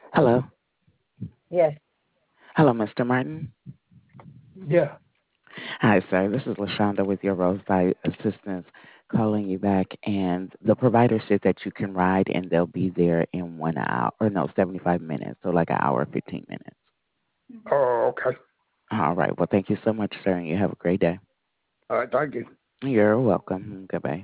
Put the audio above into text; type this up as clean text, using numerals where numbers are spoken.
Hello. Yes. Hello, Mr. Martin. Yeah. Hi, sir. This is LaShonda with your roadside assistance calling you back. And the provider said that you can ride and they'll be there in 1 hour, or no, 75 minutes. So like an hour, 15 minutes. Oh, okay. All right. Well, thank you so much, sir. And you have a great day. All right. Thank you. You're welcome. Goodbye.